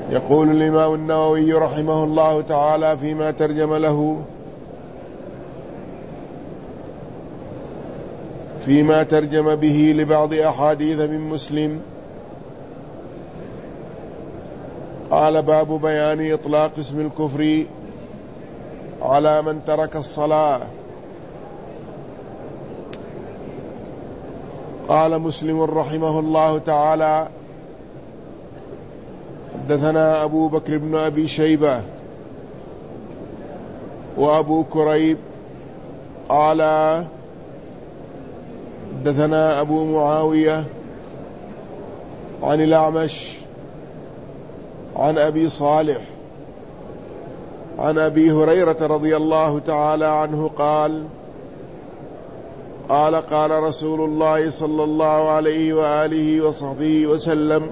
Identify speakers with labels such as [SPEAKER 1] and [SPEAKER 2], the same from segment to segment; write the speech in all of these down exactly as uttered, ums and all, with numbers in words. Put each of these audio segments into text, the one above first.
[SPEAKER 1] يقول الإمام النووي رحمه الله تعالى فيما ترجم له فيما ترجم به لبعض أحاديث من مسلم، قال: باب بيان إطلاق اسم الكفر على من ترك الصلاة. قال مسلم رحمه الله تعالى: حدثنا أبو بكر بن أبي شيبة وأبو كريب قال حدثنا أبو معاوية عن الأعمش عن أبي صالح عن أبي هريرة رضي الله تعالى عنه قال: قال قال رسول الله صلى الله عليه وآله وصحبه وسلم: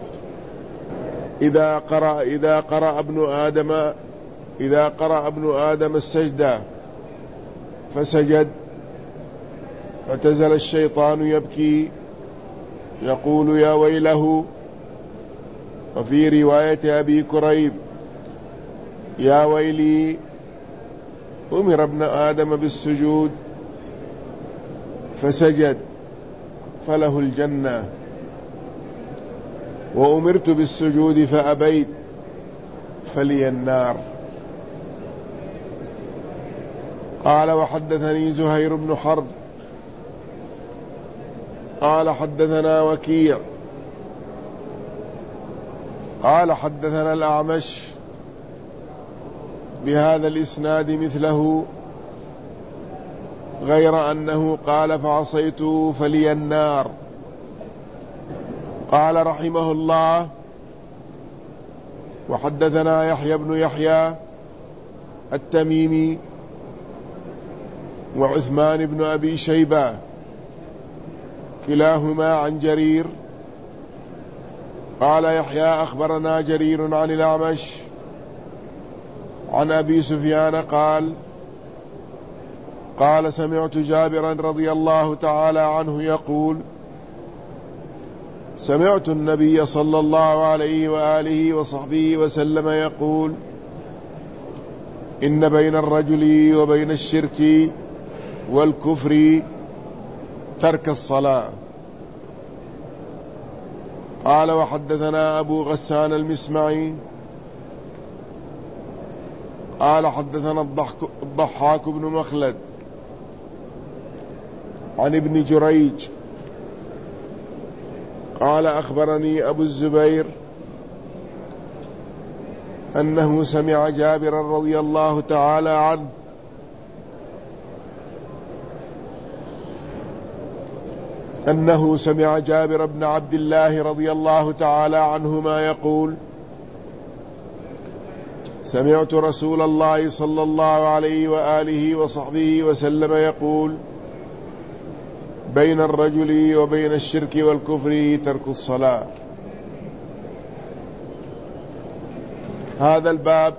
[SPEAKER 1] إذا قرأ إذا قرأ ابن آدم إذا قرأ ابن آدم السجدة فسجد، اعتزل الشيطان يبكي يقول يا ويله. وفي رواية أبي كريب: يا ويلي، أمر ابن آدم بالسجود فسجد فله الجنة، وأمرت بالسجود فأبيت فلي النار. قال: وحدثني زهير بن حرب قال حدثنا وكيع قال حدثنا الأعمش بهذا الإسناد مثله، غير أنه قال: فعصيت فلي النار. قال رحمه الله: وحدثنا يحيى بن يحيى التميمي وعثمان بن أبي شيبة كلاهما عن جرير. قال يحيى: أخبرنا جرير عن الأعمش عن أبي سفيان قال: قال سمعت جابرا رضي الله تعالى عنه يقول: سمعت النبي صلى الله عليه وآله وصحبه وسلم يقول: إن بين الرجل وبين الشرك والكفر ترك الصلاة. قال: وحدثنا أبو غسان المسمعي قال حدثنا الضحاك بن مخلد عن ابن جريج قال: أخبرني أبو الزبير أنه سمع جابرا رضي الله تعالى عنه أنه سمع جابر بن عبد الله رضي الله تعالى عنهما يقول: سمعت رسول الله صلى الله عليه وآله وصحبه وسلم يقول: بين الرجل وبين الشرك والكفر ترك الصلاة. هذا الباب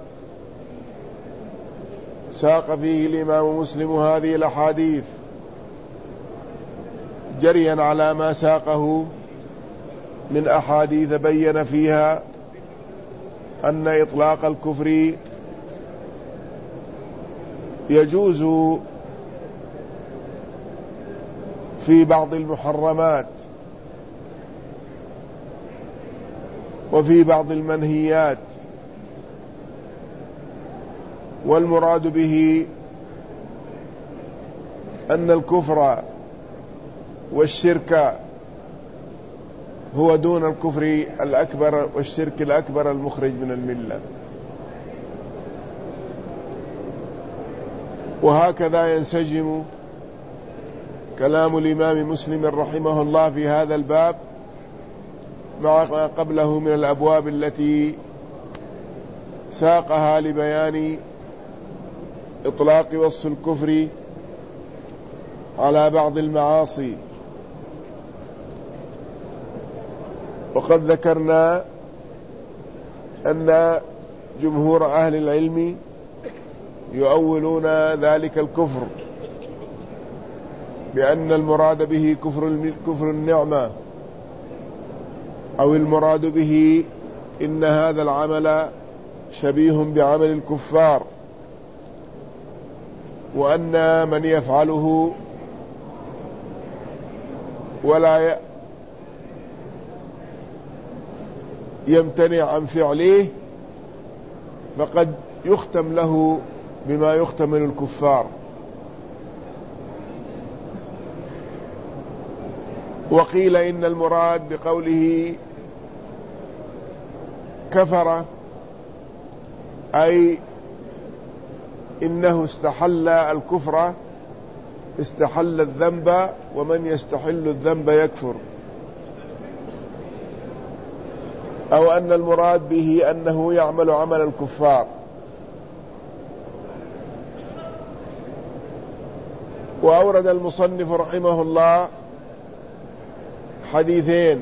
[SPEAKER 1] ساق فيه الإمام مسلم هذه الأحاديث جريا على ما ساقه من أحاديث بين فيها أن إطلاق الكفر يجوز في بعض المحرمات وفي بعض المنهيات، والمراد به أن الكفر والشرك هو دون الكفر الأكبر والشرك الأكبر المخرج من الملة. وهكذا ينسجم كلام الإمام مسلم رحمه الله في هذا الباب مع ما قبله من الأبواب التي ساقها لبيان إطلاق وصف الكفر على بعض المعاصي. وقد ذكرنا أن جمهور أهل العلم يؤولون ذلك الكفر بأن المراد به كفر كفر النعمة، أو المراد به إن هذا العمل شبيه بعمل الكفار، وأن من يفعله ولا يمتنع عن فعله فقد يختم له بما يختم من الكفار. وقيل إن المراد بقوله كفر أي إنه استحل الكفر، استحل الذنب، ومن يستحل الذنب يكفر. أو أن المراد به أنه يعمل عمل الكفار. وأورد المصنف رحمه الله حديثين.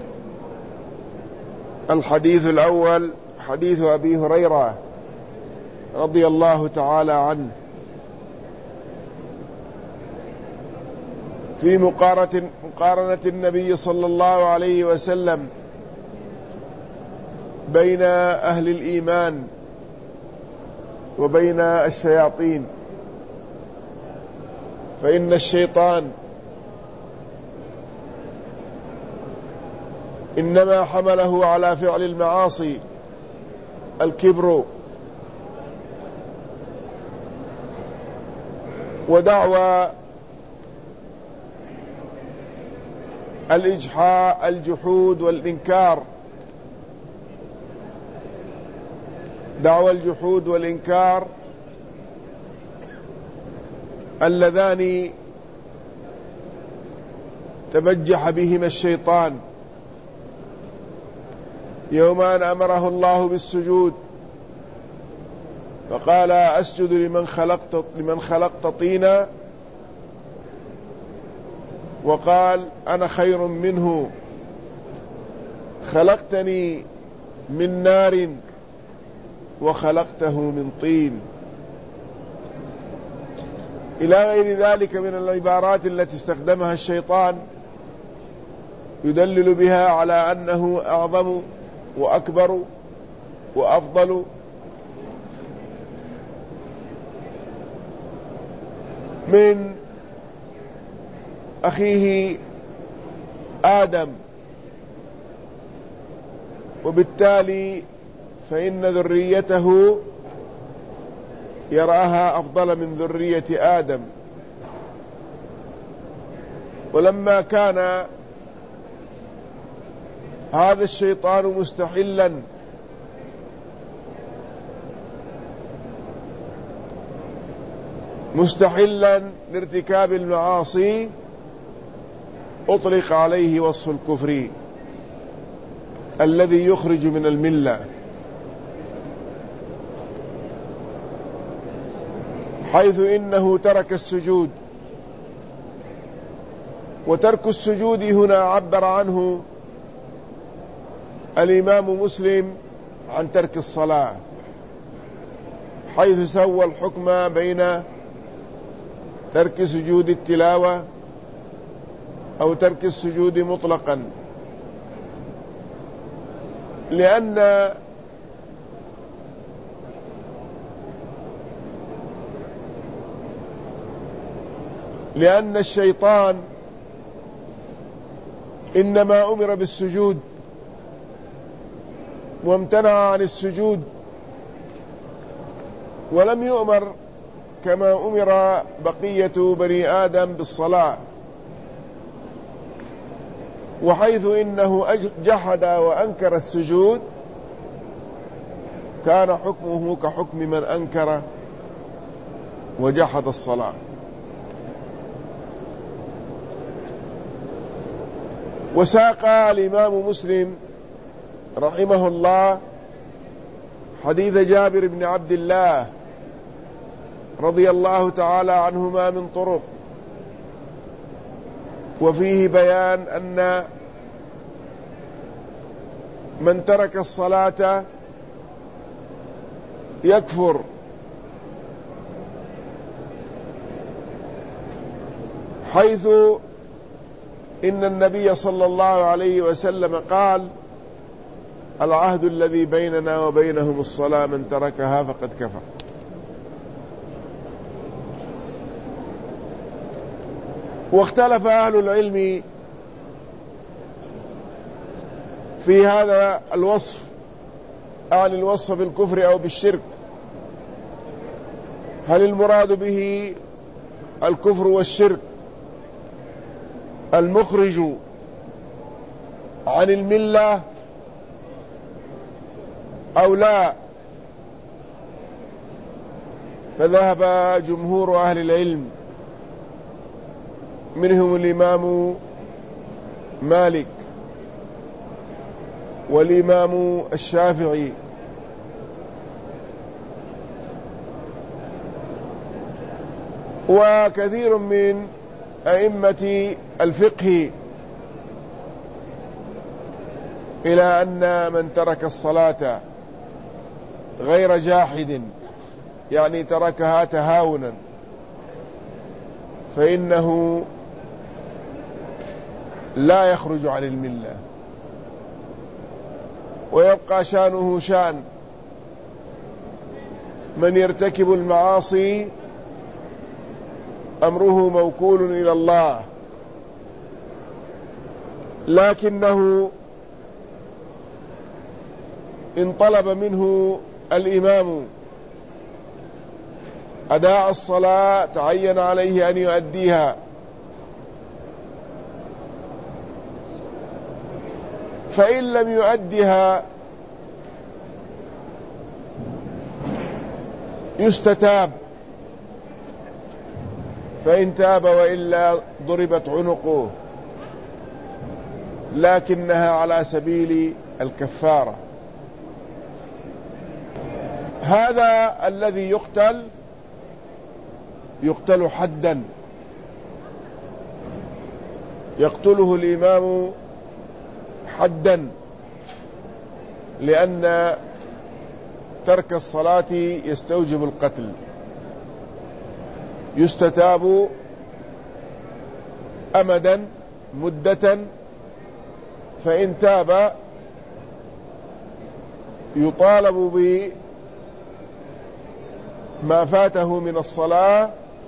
[SPEAKER 1] الحديث الأول حديث أبي هريرة رضي الله تعالى عنه في مقارنة, مقارنة النبي صلى الله عليه وسلم بين أهل الإيمان وبين الشياطين. فإن الشيطان إنما حمله على فعل المعاصي الكبر ودعوى الإجحاء الجحود والإنكار، دعوى الجحود والإنكار اللذان تبجح بهما الشيطان يوم أن أمره الله بالسجود فقال أسجد لمن خلقت, لمن خلقت طينا، وقال أنا خير منه خلقتني من نار وخلقته من طين، إلى غير ذلك من العبارات التي استخدمها الشيطان يدلل بها على أنه أعظم وأكبر وأفضل من أخيه آدم، وبالتالي فإن ذريته يراها أفضل من ذرية آدم. ولما كان هذا الشيطان مستحلا مستحلا لارتكاب المعاصي أطلق عليه وصف الكفر الذي يخرج من الملة، حيث إنه ترك السجود. وترك السجود هنا عبر عنه الإمام مسلم عن ترك الصلاة، حيث سوى الحكم بين ترك سجود التلاوة أو ترك السجود مطلقا، لأن لأن الشيطان إنما أمر بالسجود وامتنع عن السجود، ولم يؤمر كما أمر بقية بني آدم بالصلاة. وحيث إنه جحد وأنكر السجود كان حكمه كحكم من أنكر وجحد الصلاة. وساق الإمام مسلم رحمه الله حديث جابر بن عبد الله رضي الله تعالى عنهما من طرق، وفيه بيان أن من ترك الصلاة يكفر، حيث إن النبي صلى الله عليه وسلم قال العهد الذي بيننا وبينهم الصلاة، من تركها فقد كفر. واختلف أهل العلم في هذا الوصف، عن الوصف بالكفر أو بالشرك، هل المراد به الكفر والشرك المخرج عن الملة أو لا؟ فذهب جمهور أهل العلم منهم الإمام مالك والإمام الشافعي وكثير من أئمة الفقه إلى أن من ترك الصلاة غير جاحد، يعني تركها تهاونا، فإنه لا يخرج عن الملة، ويبقى شانه شان من يرتكب المعاصي، أمره موكول إلى الله، لكنه إن طلب منه الإمام أداء الصلاة تعين عليه أن يؤديها، فإن لم يؤدها يستتاب، فإن تاب وإلا ضربت عنقه، لكنها على سبيل الكفارة. هذا الذي يقتل يقتل حدا، يقتله الإمام حدا، لأن ترك الصلاة يستوجب القتل، يستتاب أمدا مدة، فإن تاب يطالب بما فاته من الصلاة،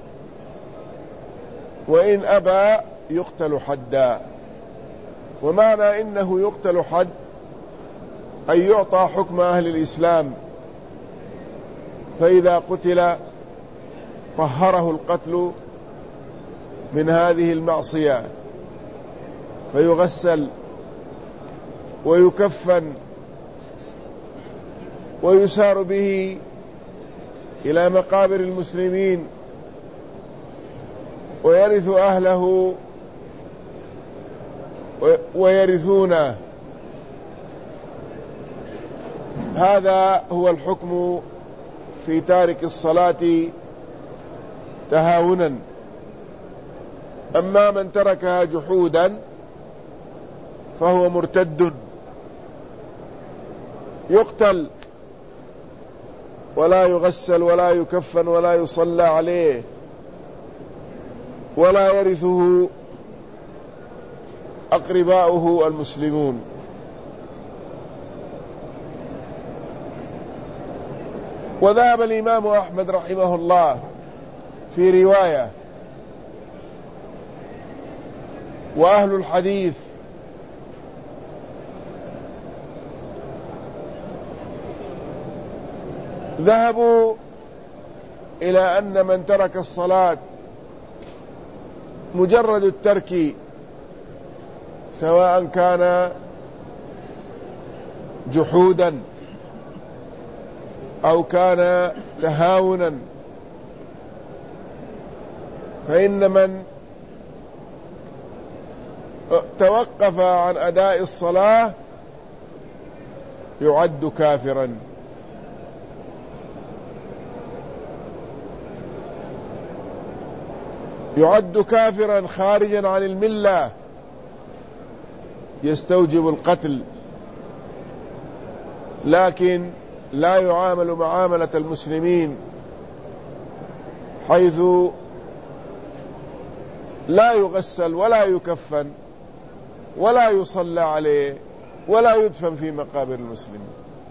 [SPEAKER 1] وإن أبى يقتل حدا. ومعنى إنه يقتل حد أن يعطى حكم أهل الإسلام، فإذا قتل طهره القتل من هذه المعصية، فيغسل ويكفن ويسار به إلى مقابر المسلمين، ويرث أهله ويرثونه. هذا هو الحكم في تارك الصلاة تهاونا. أما من تركها جحودا فهو مرتد، يقتل ولا يغسل ولا يكفن ولا يصلى عليه ولا يرثه أقرباؤه المسلمون. وذهب الإمام أحمد رحمه الله في رواية، وأهل الحديث ذهبوا إلى أن من ترك الصلاة مجرد الترك، سواء كان جحودا أو كان تهاونا، فإن من توقف عن أداء الصلاة يعد كافرا. يعد كافرا خارجا عن الملة، يستوجب القتل، لكن لا يعامل معاملة المسلمين، حيث لا يغسل ولا يكفن ولا يصلى عليه ولا يدفن في مقابر المسلمين.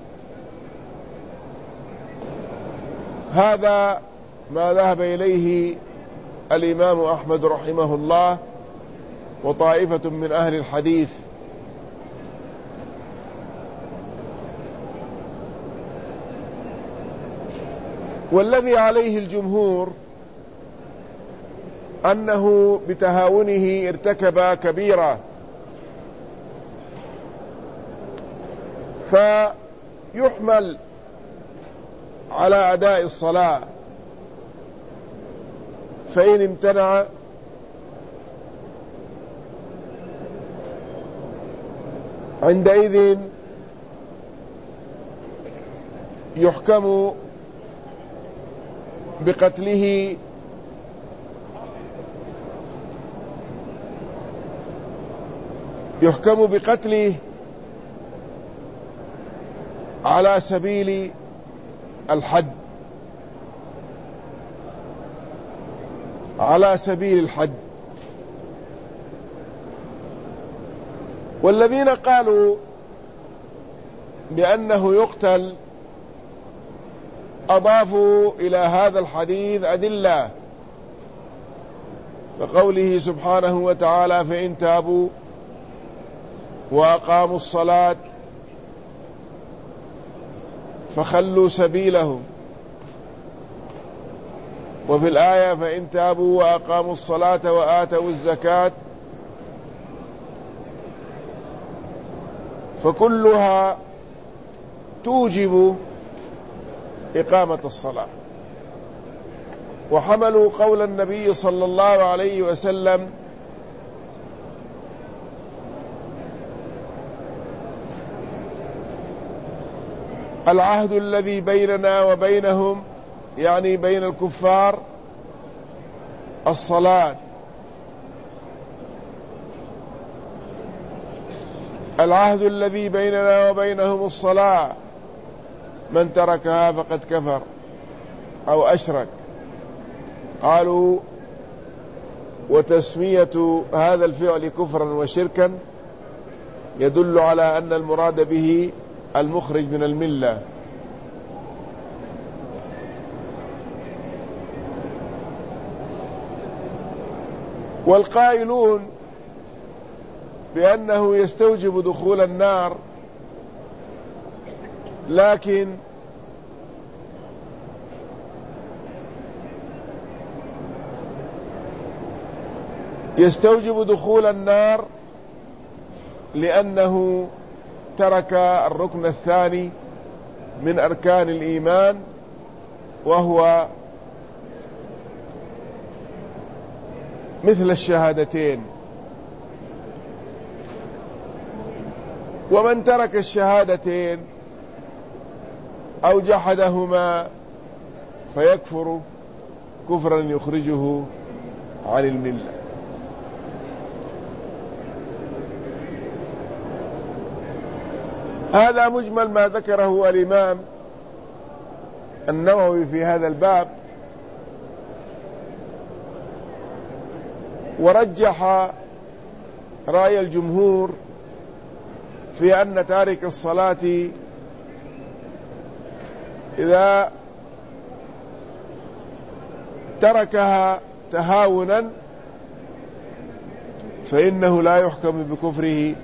[SPEAKER 1] هذا ما ذهب إليه الإمام أحمد رحمه الله وطائفة من أهل الحديث. والذي عليه الجمهور أنه بتهاونه ارتكب كبيرة، فيحمل على أداء الصلاة، فإن امتنع عندئذ يحكم بقتله يحكم بقتله على سبيل الحد على سبيل الحد. والذين قالوا بأنه يقتل أضافوا إلى هذا الحديث أدلة، فقوله سبحانه وتعالى: فإن تابوا وأقاموا الصلاة فخلوا سبيلهم. وفي الآية: فإن تابوا وأقاموا الصلاة وآتوا الزكاة، فكلها توجب إقامة الصلاة. وحملوا قول النبي صلى الله عليه وسلم: العهد الذي بيننا وبينهم، يعني بين الكفار، الصلاة. العهد الذي بيننا وبينهم الصلاة، من تركها فقد كفر أو أشرك. قالوا: وتسمية هذا الفعل كفرا وشركا يدل على أن المراد به المخرج من الملة. والقائلون بأنه يستوجب دخول النار، لكن يستوجب دخول النار لأنه ترك الركن الثاني من أركان الإيمان، وهو مثل الشهادتين. ومن ترك الشهادتين أو جحدهما فيكفر كفرا يخرجه عن الملة. هذا مجمل ما ذكره الإمام النووي في هذا الباب، ورجح رأي الجمهور في أن تارك الصلاة إذا تركها تهاونا فإنه لا يحكم بكفره،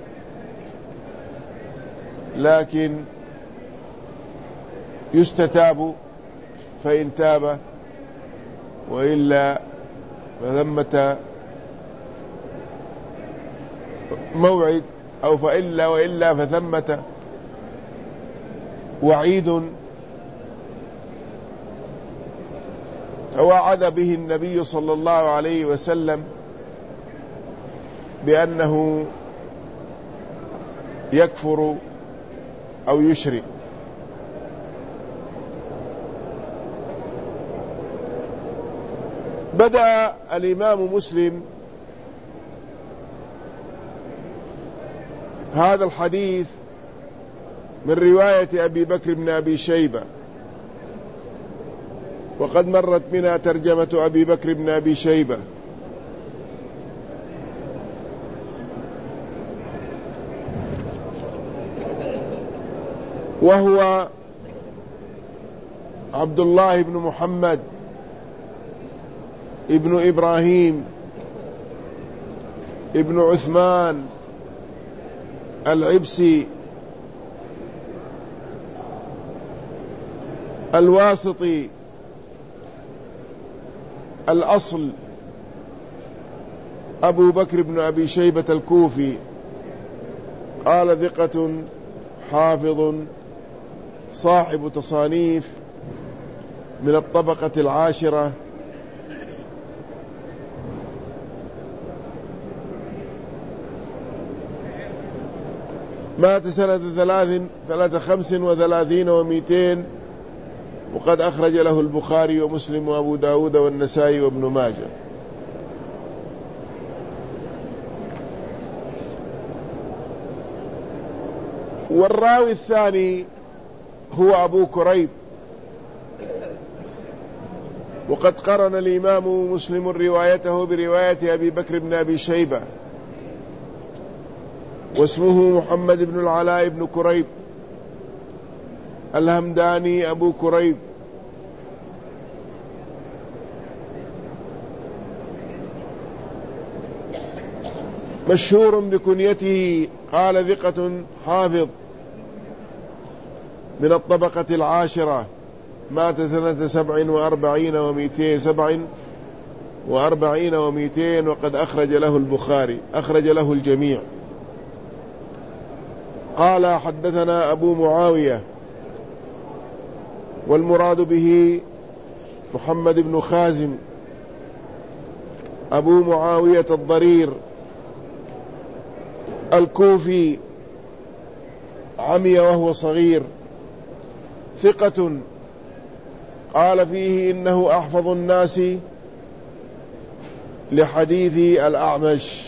[SPEAKER 1] لكن يستتاب فإن تاب، وإلا فثمة موعد، أو فإلا وإلا فثمة وعيد توعد به النبي صلى الله عليه وسلم بأنه يكفر أو يشرك. بدأ الإمام مسلم هذا الحديث من رواية أبي بكر بن أبي شيبة، وقد مرت بنا ترجمة أبي بكر بن أبي شيبة. وهو عبد الله بن محمد ابن إبراهيم ابن عثمان العبسي الواسطي الأصل، أبو بكر بن أبي شيبة الكوفي، قال ثقة حافظ صاحب تصانيف من الطبقة العاشرة، مات سنة ثلاث ثلاث خمس وثلاثين ومئتين، وقد أخرج له البخاري ومسلم وأبو داود والنسائي وابن ماجه. والراوي الثاني هو أبو كريب، وقد قرن الإمام مسلم روايته برواية أبي بكر بن أبي شيبة، واسمه محمد بن العلاء بن كريب الهمداني أبو كريب، مشهور بكنيته، قال ثقة حافظ من الطبقة العاشرة، مات سنة سبع وأربعين ومئتين سبع وأربعين ومئتين، وقد أخرج له البخاري، أخرج له الجميع. قال حدثنا أبو معاوية، والمراد به محمد بن خازم أبو معاوية الضرير الكوفي، عمي وهو صغير، ثقة، قال فيه إنه أحفظ الناس لحديث الأعمش،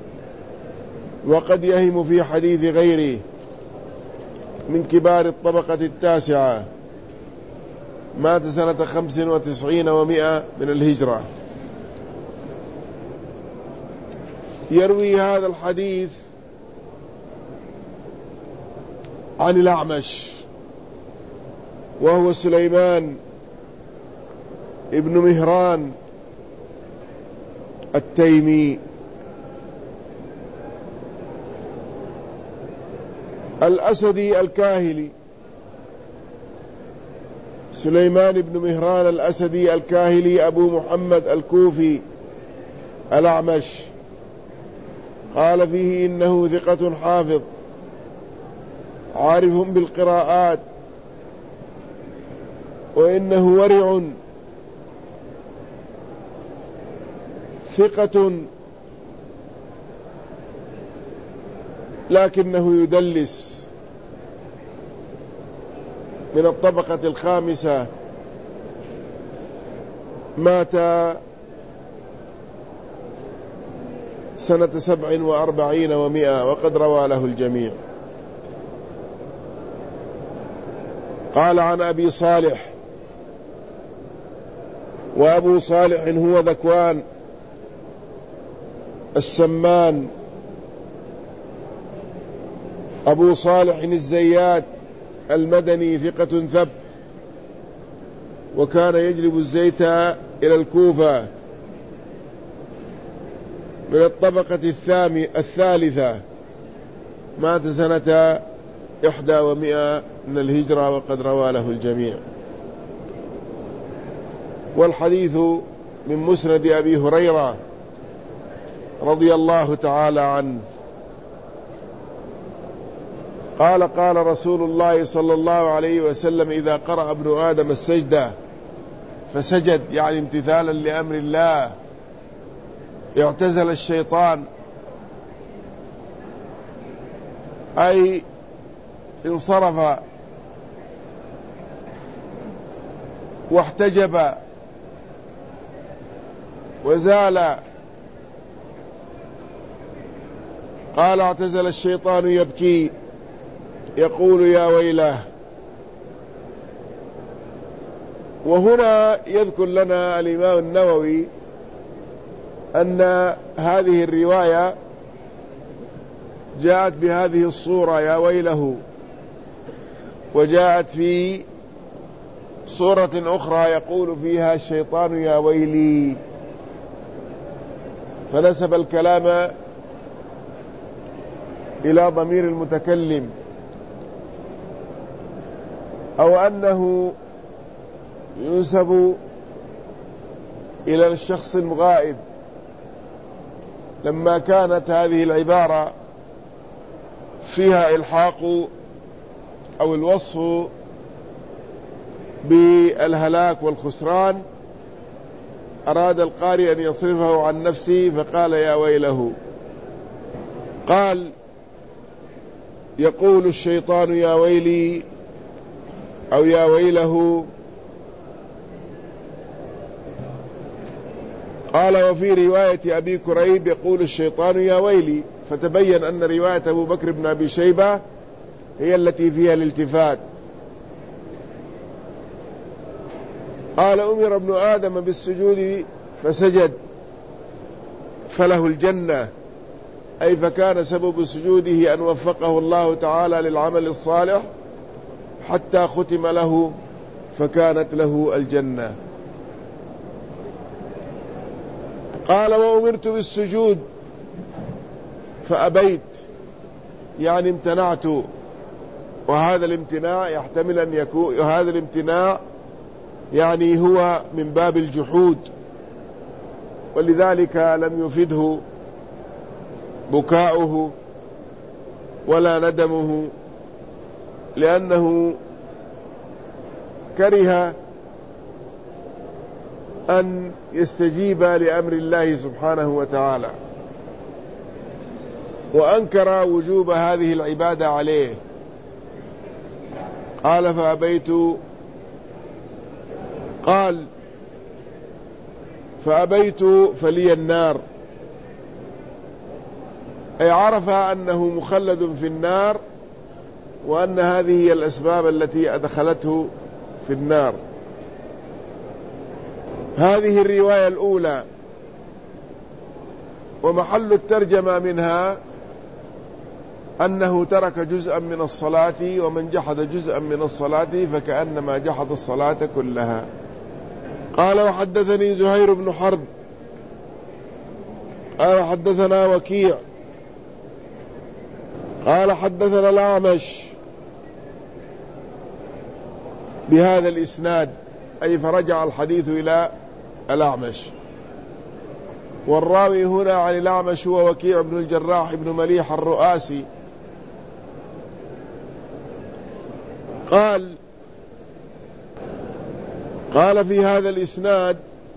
[SPEAKER 1] وقد يهم في حديث غيره، من كبار الطبقة التاسعة، مات سنة خمس وتسعين ومئة من الهجرة. يروي هذا الحديث عن الأعمش، وهو سليمان ابن مهران التيمي الأسدي الكاهلي، سليمان بن مهران الأسدي الكاهلي أبو محمد الكوفي الأعمش، قال فيه إنه ثقة حافظ عارف بالقراءات، وإنه ورع ثقة لكنه يدلس، من الطبقة الخامسة، مات سنة سبع وأربعين ومئة، وقد روى له الجميع. قال عن أبي صالح، وأبو صالح هو ذكوان السمان أبو صالح الزيات المدني، ثقة ثبت، وكان يجلب الزيت إلى الكوفة، من الطبقة الثالثة، مات سنة إحدى ومئة من الهجرة، وقد روى له الجميع. والحديث من مسند أبي هريرة رضي الله تعالى عنه قال قال رسول الله صلى الله عليه وسلم: إذا قرأ ابن آدم السجدة فسجد، يعني امتثالا لأمر الله، اعتزل الشيطان، أي انصرف واحتجب وزال. قال: اعتزل الشيطان يبكي يقول يا ويله. وهنا يذكر لنا الإمام النووي أن هذه الرواية جاءت بهذه الصورة: يا ويله، وجاءت في صورة أخرى يقول فيها الشيطان يا ويلي، فنسب الكلام إلى ضمير المتكلم، أو أنه ينسب إلى الشخص الغائب، لما كانت هذه العبارة فيها إلحاق أو الوصف بالهلاك والخسران، أراد القارئ أن يصرفه عن نفسه فقال يا ويله. قال يقول الشيطان يا ويلي أو يا ويله. قال وفي رواية أبي كريب يقول الشيطان يا ويلي، فتبين أن رواية أبو بكر بن أبي شيبة هي التي فيها الالتفات. قال أمر ابن آدم بالسجود فسجد فله الجنة، أي فكان سبب سجوده أن وفقه الله تعالى للعمل الصالح حتى ختم له فكانت له الجنة. قال وأمرت بالسجود فأبيت، يعني امتنعت، وهذا الامتناع يحتمل أن يكون هذا الامتناع يعني هو من باب الجحود، ولذلك لم يفده بكاؤه ولا ندمه، لأنه كره أن يستجيب لأمر الله سبحانه وتعالى، وأنكر وجوب هذه العبادة عليه. قال فأبيت. قال فأبيت فلي النار، أي عرف أنه مخلد في النار، وأن هذه هي الأسباب التي أدخلته في النار. هذه الرواية الأولى، ومحل الترجمة منها أنه ترك جزءا من الصلاة، ومن جحد جزءا من الصلاة فكأنما جحد الصلاة كلها. قال وحدثني زهير بن حرب قال حدثنا وكيع قال حدثنا الأعمش بهذا الإسناد، أي فرجع الحديث إلى الأعمش. والراوي هنا عن الأعمش هو وكيع بن الجراح بن مليح الرؤاسي. قال قال في هذا الإسناد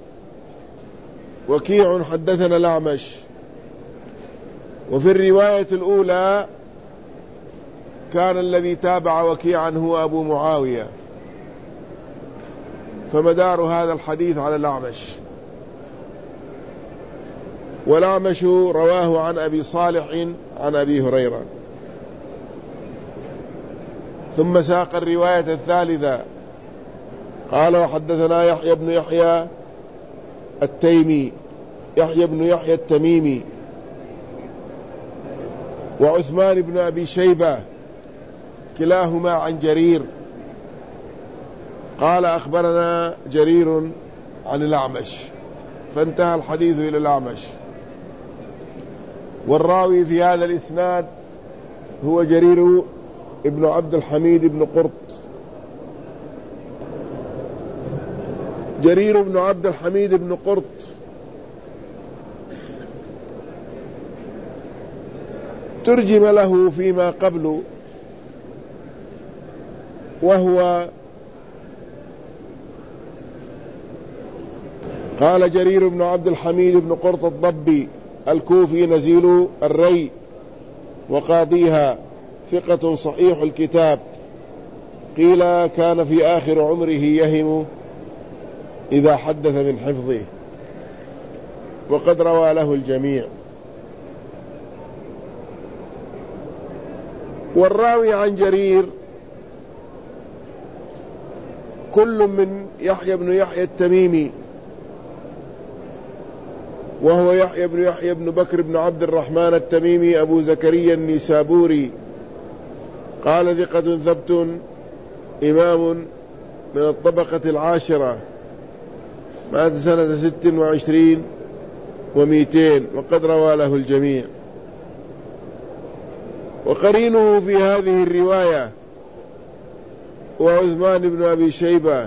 [SPEAKER 1] وكيع حدثنا الأعمش. وفي الرواية الأولى كان الذي تابع وكيعا هو أبو معاوية، فمدار هذا الحديث على الأعمش. والأعمش رواه عن أبي صالح عن أبي هريرة. ثم ساق الرواية الثالثة قال وحدثنا يحيى بن يحيى التيمي يحيى بن يحيى التميمي وعثمان بن أبي شيبة كلاهما عن جرير قال أخبرنا جرير عن الأعمش، فانتهى الحديث إلى الأعمش. والراوي في هذا الإسناد هو جرير ابن عبد الحميد بن قرط. جرير بن عبد الحميد بن قرط ترجم له فيما قبل، وهو قال جرير بن عبد الحميد بن قرط الضبي الكوفي نزيل الري وقاضيها، ثقة صحيح الكتاب، قيل كان في آخر عمره يهم إذا حدث من حفظه، وقد روى له الجميع. والراوي عن جرير كل من يحيى بن يحيى التميمي، وهو يحيى بن يحيى بن بكر بن عبد الرحمن التميمي أبو زكريا النيسابوري، قال ثقة ثبت إمام من الطبقة العاشرة، مات سنة ست وعشرين ومئتين، وقد روى له الجميع. وقرينه في هذه الرواية وعثمان بن أبي شيبة.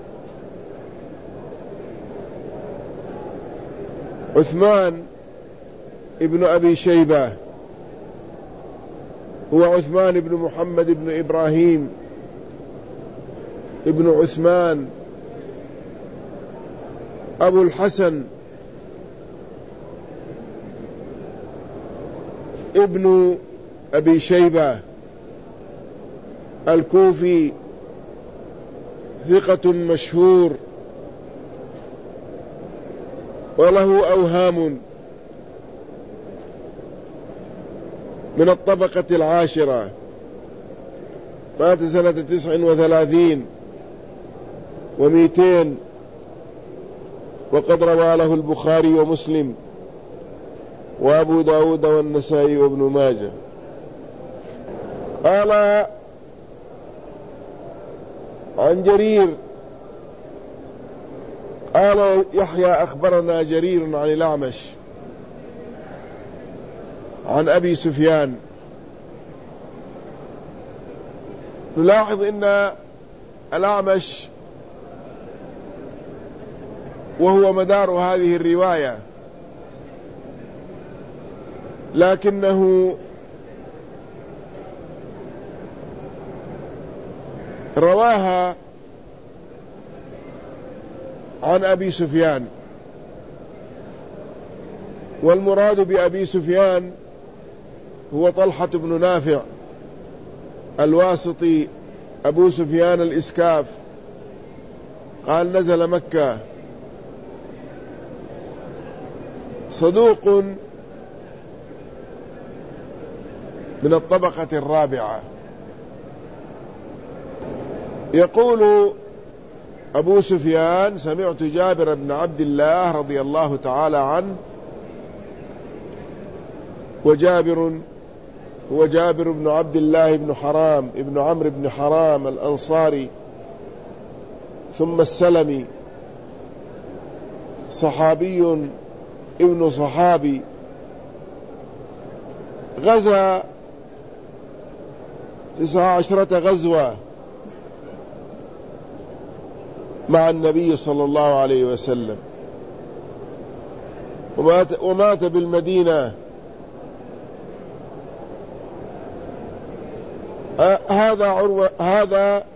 [SPEAKER 1] عثمان ابن أبي شيبة هو عثمان بن محمد بن إبراهيم ابن عثمان أبو الحسن ابن أبي شيبة الكوفي، ثقة مشهور وله أوهام، من الطبقة العاشرة، مات سنة تسع وثلاثين ومئتين، وقد روى له البخاري ومسلم وأبو داود والنسائي وابن ماجه. قال عن جرير قال يحيى أخبرنا جرير عن الأعمش عن أبي سفيان. نلاحظ إن الأعمش وهو مدار هذه الرواية، لكنه رواها عن أبي سفيان، والمراد بأبي سفيان هو طلحة بن نافع الواسطي أبو سفيان الإسكاف، قال نزل مكة، صدوق من الطبقة الرابعة. يقول أبو سفيان سمعت جابر بن عبد الله رضي الله تعالى عنه، وجابر هو جابر بن عبد الله بن حرام ابن عمرو بن حرام الأنصاري ثم السلمي، صحابي ابن صحابي، غزا تسع عشرة غزوة مع النبي صلى الله عليه وسلم، ومات, ومات بالمدينة. آه هذا عروة هذا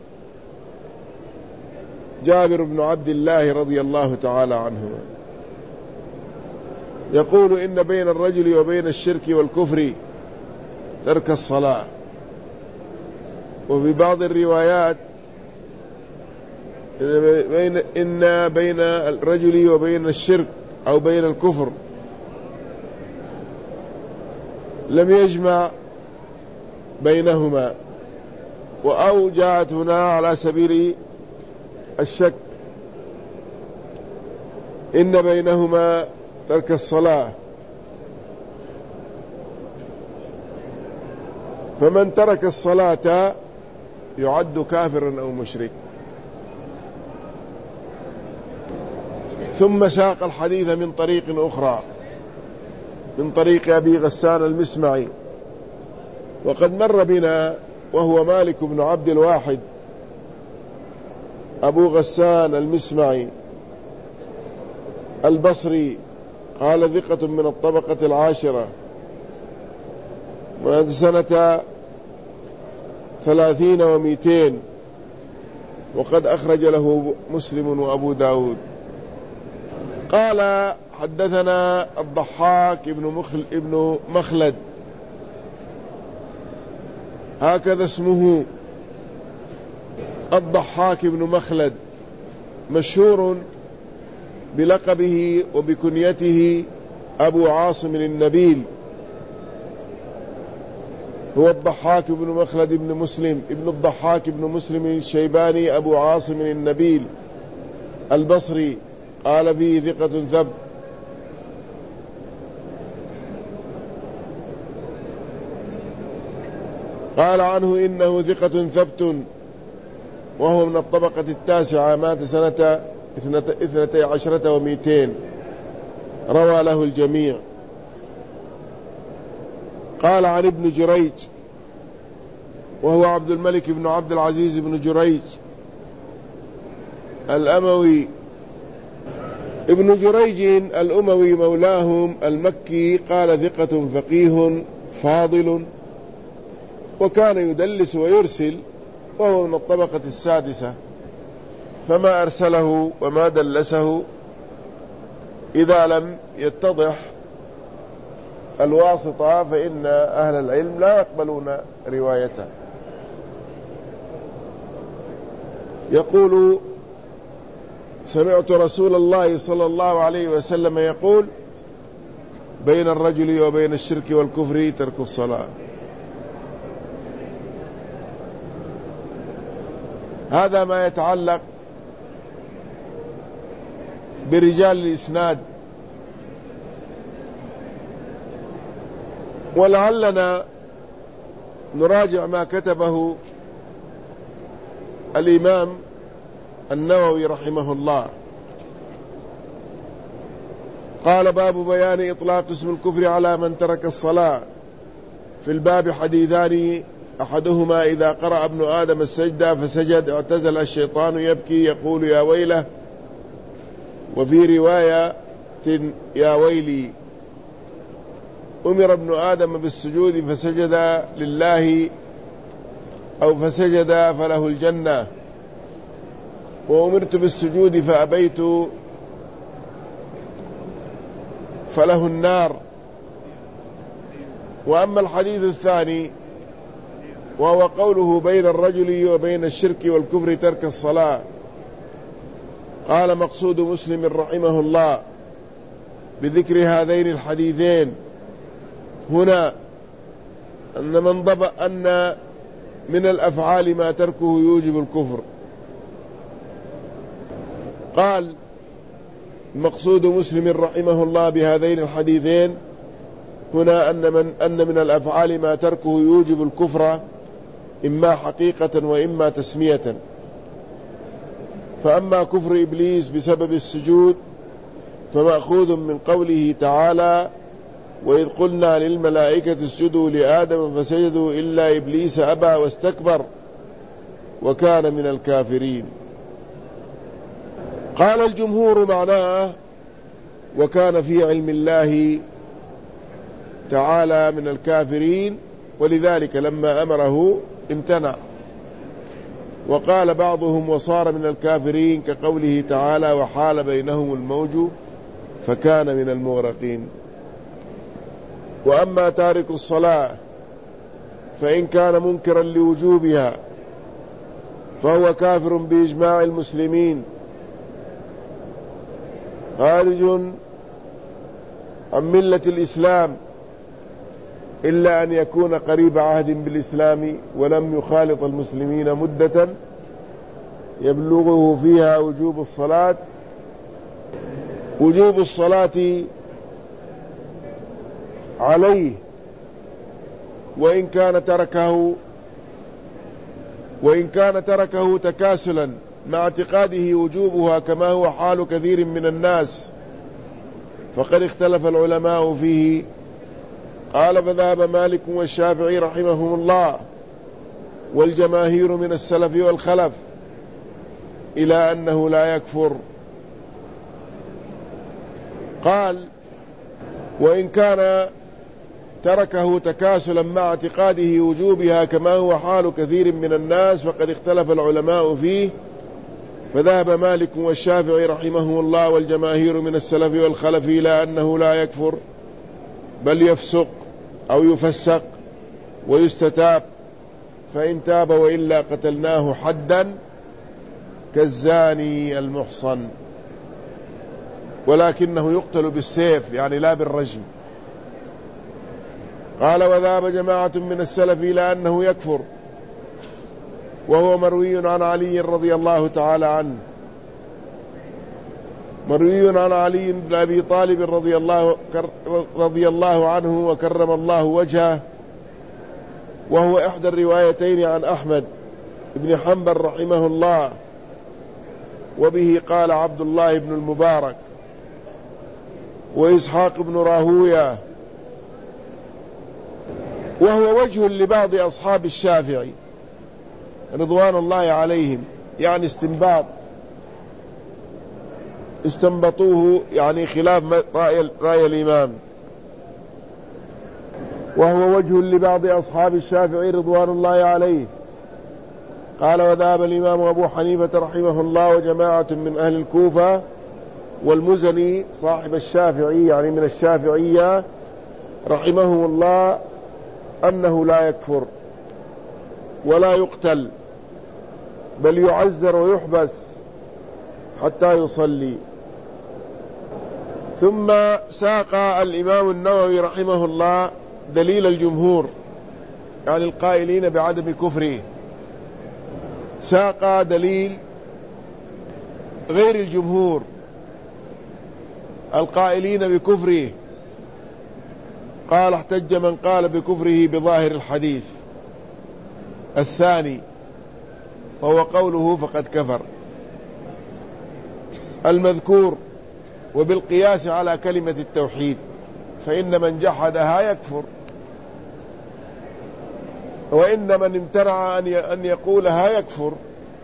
[SPEAKER 1] جابر بن عبد الله رضي الله تعالى عنه يقول إن بين الرجل وبين الشرك والكفر ترك الصلاة. وفي بعض الروايات إن بين الرجل وبين الشرك أو بين الكفر لم يجمع بينهما، أو جاءت هنا على سبيل الشك، إن بينهما ترك الصلاة. فمن ترك الصلاة يعد كافرا أو مشرك. ثم ساق الحديث من طريق أخرى، من طريق أبي غسان المسمعي، وقد مر بنا وهو مالك بن عبد الواحد أبو غسان المسمعي البصري، قال ثقة من الطبقة العاشرة، ومات سنة ثلاثين ومئتين، وقد أخرج له مسلم وأبو داود. قال حدثنا الضحاك ابن, مخل ابن مخلد، هكذا اسمه الضحاك ابن مخلد، مشهور بلقبه وبكنيته أبو عاصم النبيل، هو الضحاك بن مخلد بن مسلم ابن الضحاك بن مسلم الشيباني أبو عاصم النبيل البصري، قال فيه ثقة ثبت. قال عنه إنه ثقة ثبت وهو من الطبقة التاسعة، مات سنة اثنتي عشرة ومئتين، روى له الجميع. قال عن ابن جريج وهو عبد الملك بن عبد العزيز بن جريج الأموي. ابن جريج الأموي مولاهم المكي، قال ثقة فقيه فاضل، وكان يدلس ويرسل، وهو من الطبقة السادسة، فما أرسله وما دلسه إذا لم يتضح الواسطة فإن أهل العلم لا يقبلون روايته. يقول: سمعت رسول الله صلى الله عليه وسلم يقول: بين الرجل وبين الشرك والكفر ترك الصلاة. هذا ما يتعلق برجال الإسناد. ولعلنا نراجع ما كتبه الإمام النووي رحمه الله. قال: باب بيان إطلاق اسم الكفر على من ترك الصلاة. في الباب حديثان، أحدهما: إذا قرأ ابن آدم السجدة فسجد اعتزل الشيطان يبكي يقول يا ويله، وفي رواية يا ويلي. أمر ابن آدم بالسجود فسجد لله أو فسجد فله الجنة، وأمرت بالسجود فأبيت فله النار. وأما الحديث الثاني وهو قوله: بين الرجل وبين الشرك والكفر ترك الصلاة، قال: مقصود مسلم رحمه الله بذكر هذين الحديثين هنا أن من ضبط أن من الأفعال ما تركه يوجب الكفر. قال: مقصود مسلم رحمه الله بهذين الحديثين هنا أن من, أن من الأفعال ما تركه يوجب الكفر، إما حقيقة وإما تسمية. فأما كفر إبليس بسبب السجود فمأخوذ من قوله تعالى: وإذ قلنا للملائكة اسجدوا لآدم فسجدوا إلا إبليس أبى واستكبر وكان من الكافرين. قال الجمهور معناه: وكان في علم الله تعالى من الكافرين، ولذلك لما أمره امتنع. وقال بعضهم: وصار من الكافرين، كقوله تعالى: وحال بينهم الموج فكان من المغرقين. وأما تارك الصلاة فإن كان منكرا لوجوبها فهو كافر بإجماع المسلمين، خارج عن ملة الإسلام، إلا أن يكون قريب عهد بالإسلام ولم يخالط المسلمين مدة يبلغه فيها وجوب الصلاة. وجوب الصلاة عليه وإن كان تركه وإن كان تركه تكاسلا مع اعتقاده وجوبها، كما هو حال كثير من الناس، فقد اختلف العلماء فيه. قال: فذهب مالك والشافعي رحمهم الله والجماهير من السلف والخلف إلى أنه لا يكفر. قال: وإن كان تركه تكاسلا مع اعتقاده وجوبها، كما هو حال كثير من الناس، فقد اختلف العلماء فيه. فذهب مالك والشافعي رحمه الله والجماهير من السلف والخلف إلى أنه لا يكفر، بل يفسق أو يفسق ويستتاب، فإن تاب وإلا قتلناه حدا كالزاني المحصن، ولكنه يقتل بالسيف، يعني لا بالرجم. قال: وذهب جماعة من السلف إلى أنه يكفر، وهو مروي عن علي رضي الله تعالى عنه مروي عن علي بن أبي طالب رضي الله, رضي الله عنه وكرم الله وجهه، وهو إحدى الروايتين عن أحمد، بن حنبل رحمه الله، وبه قال عبد الله بن المبارك وإسحاق بن راهوية، وهو وجه لبعض أصحاب الشافعي رضوان الله عليهم، يعني استنباط استنبطوه يعني خلاف رأي, رأي الإمام، وهو وجه لبعض أصحاب الشافعي رضوان الله عليه. قال وذهب الإمام أبو حنيفة رحمه الله وجماعة من أهل الكوفة والمزني صاحب الشافعي يعني من الشافعية رحمه الله أنه لا يكفر ولا يقتل، بل يعزر ويحبس حتى يصلي. ثم ساق الإمام النووي رحمه الله دليل الجمهور يعني القائلين بعدم كفره، ساق دليل غير الجمهور القائلين بكفره. قال احتج من قال بكفره بظاهر الحديث الثاني وهو قوله فقد كفر المذكور، وبالقياس على كلمة التوحيد، فإن من جحدها يكفر، وإن من امتنع أن يقولها يكفر.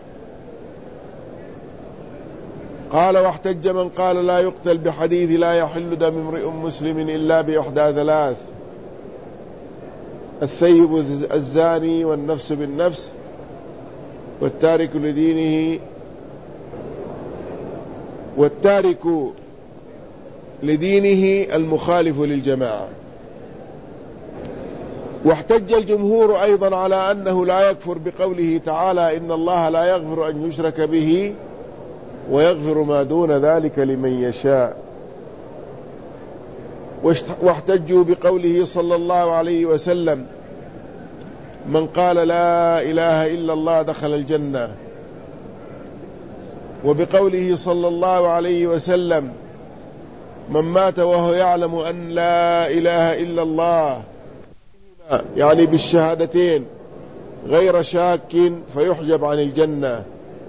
[SPEAKER 1] قال واحتج من قال لا يقتل بحديث لا يحل دم امرئ مسلم إلا بإحدى ثلاث: الثيب الزاني والنفس بالنفس والتارك لدينه والتارك لدينه المخالف للجماعة. واحتج الجمهور أيضا على أنه لا يكفر بقوله تعالى إن الله لا يغفر أن يشرك به ويغفر ما دون ذلك لمن يشاء. واحتجوا بقوله صلى الله عليه وسلم من قال لا إله إلا الله دخل الجنة، وبقوله صلى الله عليه وسلم من مات وهو يعلم أن لا إله إلا الله يعني بالشهادتين غير شاك فيحجب عن الجنة.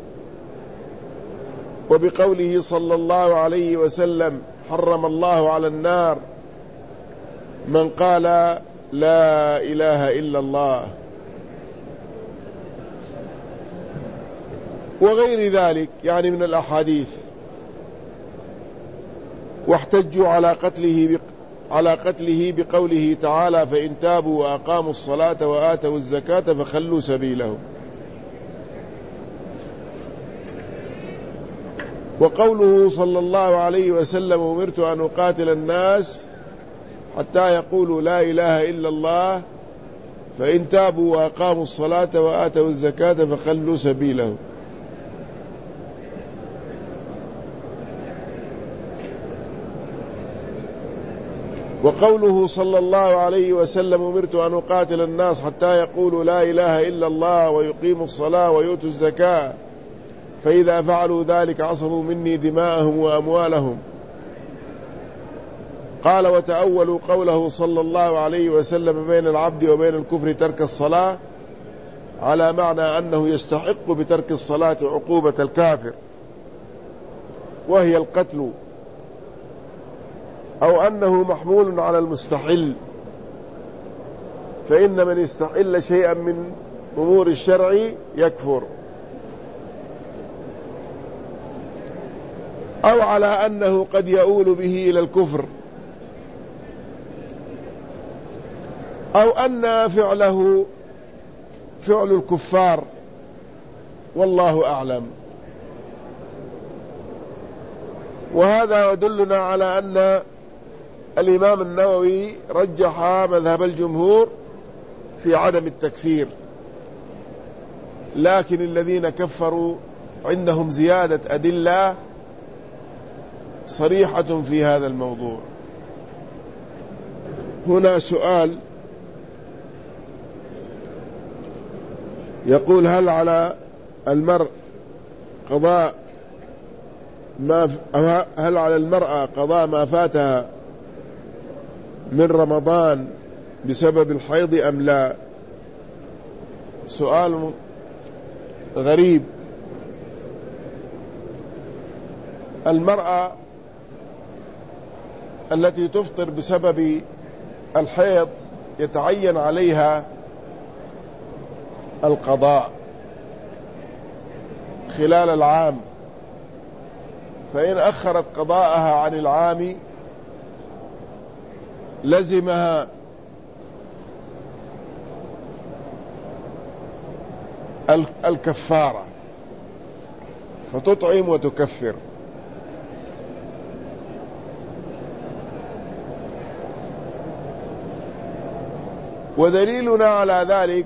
[SPEAKER 1] وبقوله صلى الله عليه وسلم حرم الله على النار من قال لا إله إلا الله، وغير ذلك يعني من الأحاديث. واحتجوا على قتله على قتله بقوله تعالى فإن تابوا وأقاموا الصلاة وآتوا الزكاة فخلوا سبيلهم. وقوله صلى الله عليه وسلم أمرت أن أقاتل الناس حتى يقولوا لا إله إلا الله فإن تابوا وأقاموا الصلاة وآتوا الزكاة فخلوا سبيلهم. وقوله صلى الله عليه وسلم أمرت أن أقاتل الناس حتى يقولوا لا إله إلا الله ويقيموا الصلاة ويؤتوا الزكاة فإذا فعلوا ذلك عصموا مني دماءهم وأموالهم. قال وتأولوا قوله صلى الله عليه وسلم بين العبد وبين الكفر ترك الصلاة على معنى أنه يستحق بترك الصلاة عقوبة الكافر وهي القتل، أو أنه محمول على المستحل، فإن من يستحل شيئا من أمور الشرع يكفر، أو على أنه قد يؤول به إلى الكفر، أو أن فعله فعل الكفار، والله أعلم. وهذا يدلنا على أن الإمام النووي رجح مذهب الجمهور في عدم التكفير، لكن الذين كفروا عندهم زيادة أدلة صريحة في هذا الموضوع. هنا سؤال يقول هل على المرء قضاء ما هل على المرأة قضاء ما فاتها من رمضان بسبب الحيض أم لا؟ سؤال غريب. المرأة التي تفطر بسبب الحيض يتعين عليها القضاء خلال العام، فإن أخرت قضاءها عن العام لزمها الكفارة، فتطعم وتكفر. ودليلنا على ذلك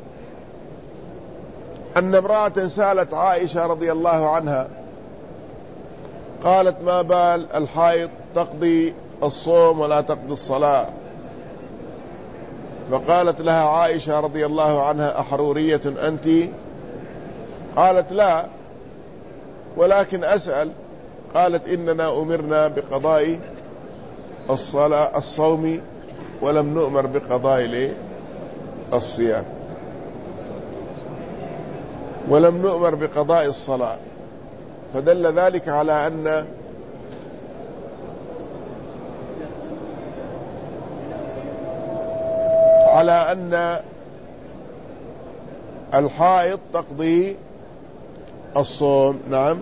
[SPEAKER 1] أن امرأة سألت عائشة رضي الله عنها قالت: ما بال الحائض تقضي الصوم ولا تقضي الصلاة؟ فقالت لها عائشة رضي الله عنها: أحرورية أنت؟ قالت: لا، ولكن أسأل. قالت: إننا أمرنا بقضاء الصلاة الصوم ولم نؤمر بقضاء الصيام، ولم نؤمر بقضاء الصلاة. فدل ذلك على أن على أن الحائض تقضي الصوم. نعم.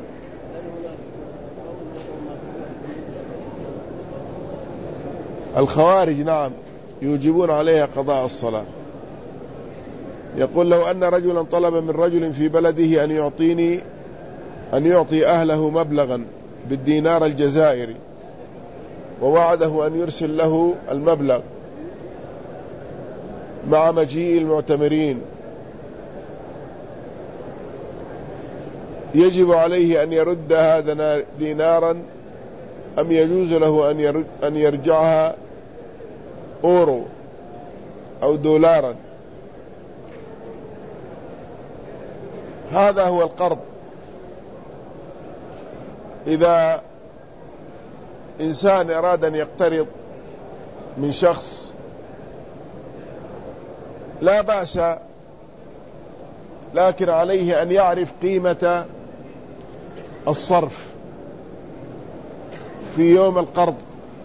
[SPEAKER 1] الخوارج نعم يوجبون عليها قضاء الصلاة. يقول: لو أن رجلا طلب من رجل في بلده أن يعطيني أن يعطي أهله مبلغا بالدينار الجزائري، ووعده أن يرسل له المبلغ مع مجيء المعتمرين، يجب عليه أن يرد هذا دينارا أم يجوز له أن يرد أن يرجعها أورو أو دولارا؟ هذا هو القرض. إذا إنسان أراد أن يقترض من شخص لا بأس، لكن عليه أن يعرف قيمة الصرف في يوم القرض،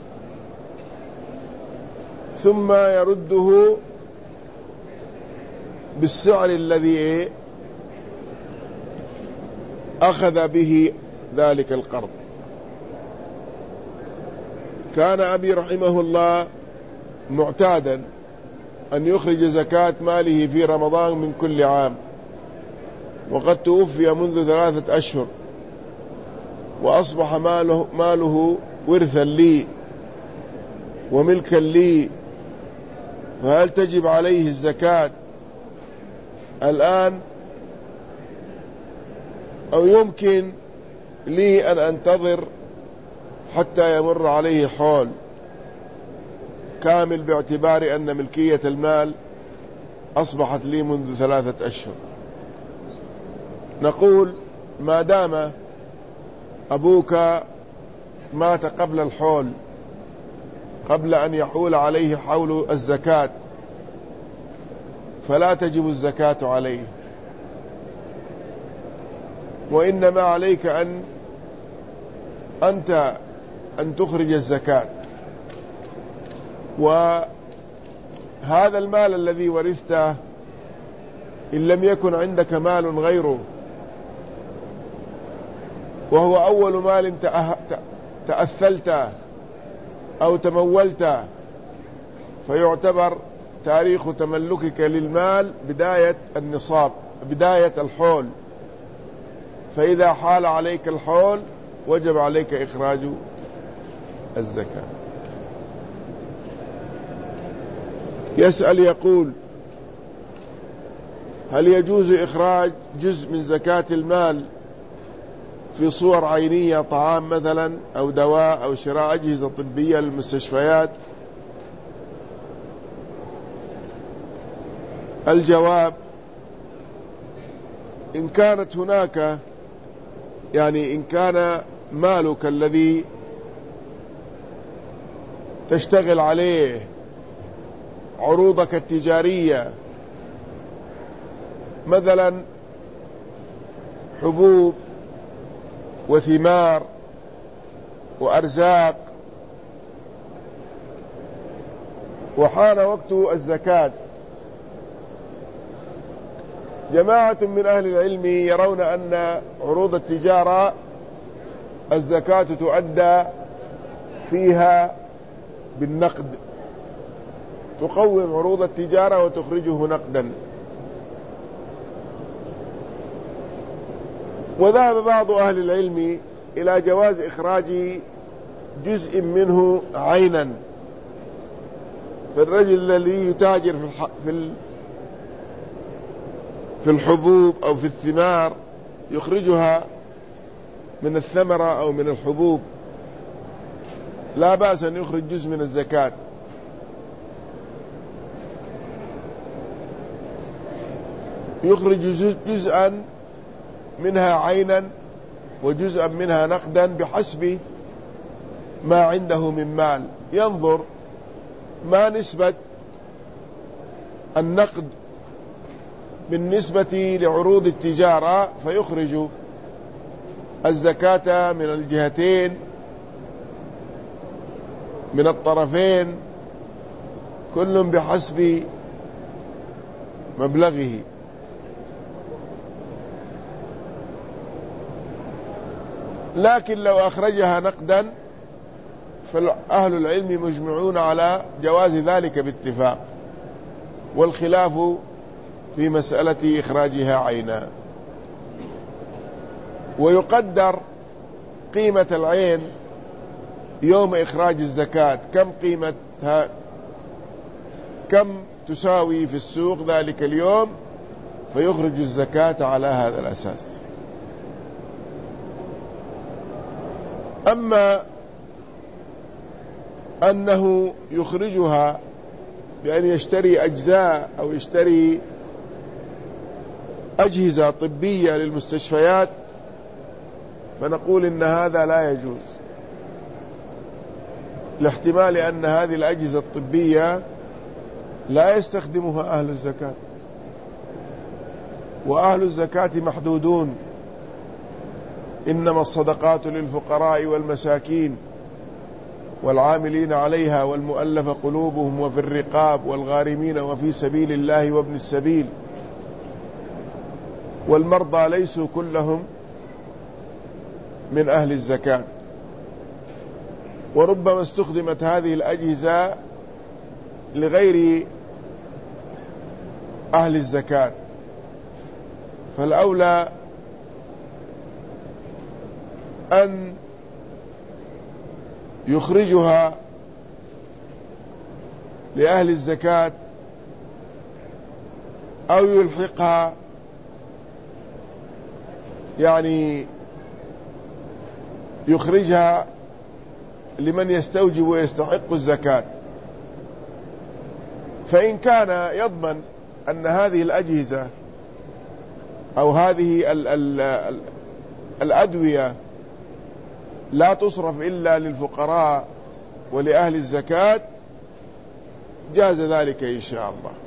[SPEAKER 1] ثم يرده بالسعر الذي أخذ به ذلك القرض. كان أبي رحمه الله معتادا أن يخرج زكاة ماله في رمضان من كل عام، وقد توفي منذ ثلاثة أشهر وأصبح ماله, ماله ورثا لي وملكا لي، فهل تجب عليه الزكاة الآن أو يمكن لي أن أنتظر حتى يمر عليه حول كامل باعتبار أن ملكية المال أصبحت لي منذ ثلاثة أشهر؟ نقول: ما دام أبوك مات قبل الحول، قبل أن يحول عليه حول الزكاة، فلا تجب الزكاة عليه، وإنما عليك أن أنت أن تخرج الزكاة. وهذا المال الذي ورثته إن لم يكن عندك مال غيره، وهو أول مال تأثلته أو تمولته، فيعتبر تاريخ تملكك للمال بداية النصاب، بداية الحول. فإذا حال عليك الحول وجب عليك إخراج الزكاة. يسأل يقول: هل يجوز إخراج جزء من زكاة المال في صور عينية، طعام مثلا أو دواء أو شراء أجهزة طبية للمستشفيات؟ الجواب: إن كانت هناك، يعني إن كان مالك الذي تشتغل عليه عروضك التجارية مثلا حبوب وثمار وأرزاق، وحان وقت الزكاة. جماعة من أهل العلم يرون أن عروض التجارة الزكاة تؤدى فيها بالنقد، تقوم عروض التجارة وتخرجه نقدا. وذهب بعض أهل العلم إلى جواز إخراج جزء منه عينا، فالرجل الذي يتاجر في في الحبوب أو في الثمار يخرجها من الثمرة أو من الحبوب، لا بأس أن يخرج جزء من الزكاة. يخرج جزءا منها عينا وجزءا منها نقدا بحسب ما عنده من مال، ينظر ما نسبة النقد بالنسبة لعروض التجارة فيخرج الزكاة من الجهتين من الطرفين كل بحسب مبلغه. لكن لو أخرجها نقدا فأهل العلم مجمعون على جواز ذلك باتفاق، والخلاف في مسألة إخراجها عينا. ويقدر قيمة العين يوم إخراج الزكاة، كم قيمتها، كم تساوي في السوق ذلك اليوم، فيخرج الزكاة على هذا الأساس. أما أنه يخرجها بأن يشتري أجزاء أو يشتري أجهزة طبية للمستشفيات، فنقول إن هذا لا يجوز، لاحتمال أن هذه الأجهزة الطبية لا يستخدمها أهل الزكاة، وأهل الزكاة محدودون، إنما الصدقات للفقراء والمساكين والعاملين عليها والمؤلف قلوبهم وفي الرقاب والغارمين وفي سبيل الله وابن السبيل، والمرضى ليسوا كلهم من أهل الزكاة. وربما استخدمت هذه الأجهزة لغير أهل الزكاة، فالأولى أن يخرجها لأهل الزكاة أو يلحقها، يعني يخرجها لمن يستوجب ويستحق الزكاة. فإن كان يضمن أن هذه الأجهزة أو هذه ال ال ال الأدوية لا تصرف إلا للفقراء ولأهل الزكاة، جاز ذلك إن شاء الله.